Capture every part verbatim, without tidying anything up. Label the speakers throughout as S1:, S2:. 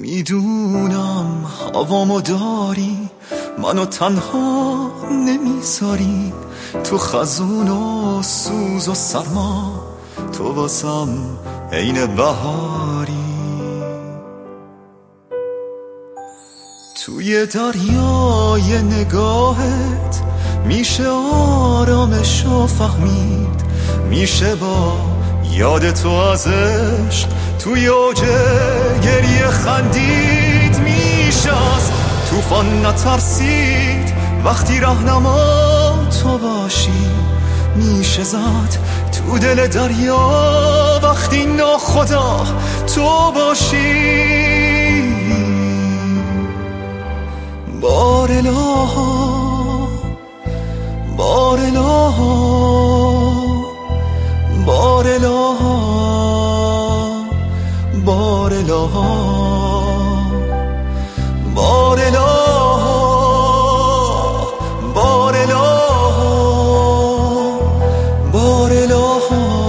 S1: میدونم هوامو داری، منو تنها نمیذاری، تو خزون و سوز و سرما تو واسم عین بهاری. توی دریای نگاهت میشه آرامشو فهمید، میشه با یاد تو از عشق توی اوج گریه خندید، میشه از طوفان نترسید وقتی راهنما تو باشی، میشه زد تو دل دریا وقتی ناخدا تو باشی. بارلا بارلا بارلا بارلا بارلا بارلا بارلا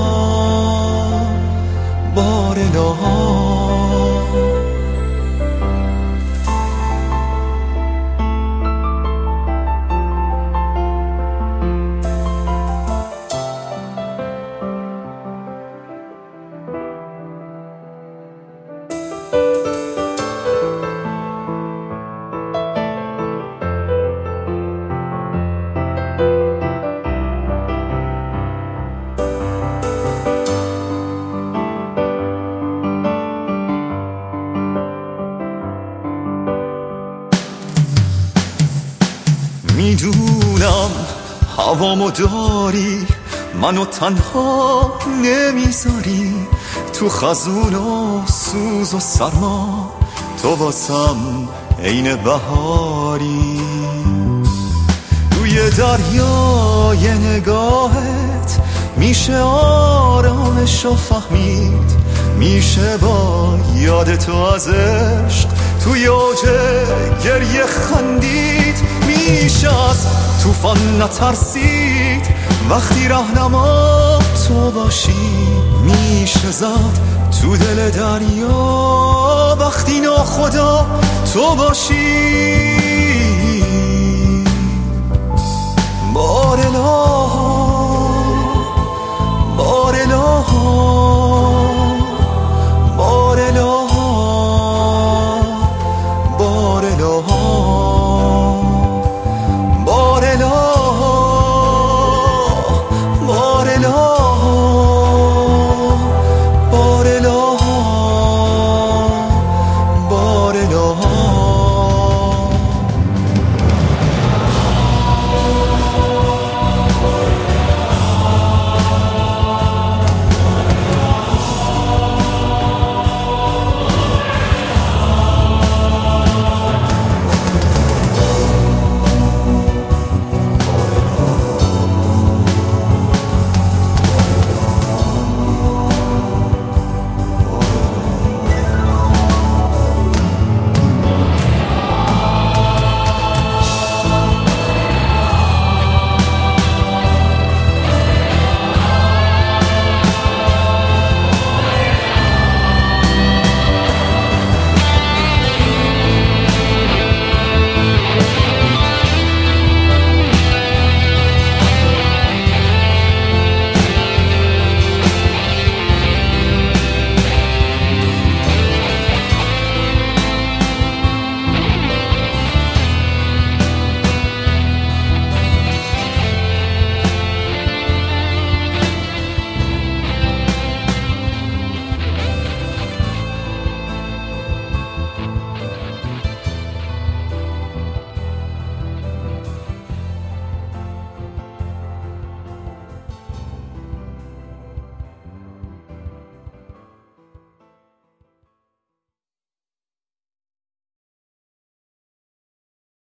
S1: بارلا. میدونم هوامو داری، منو تنها نمیذاری، تو خزون و سوز و سرما تو واسم عین بهاری. توی دریای نگاهت میشه آرامشو فهمید، میشه با یاد تو از عشق توی اوج گریه خندید، میشه از طوفان نترسید وقتی راهنما تو باشی، میشه زد تو دل دریا وقتی ناخدا تو باشی. بارلا بارلا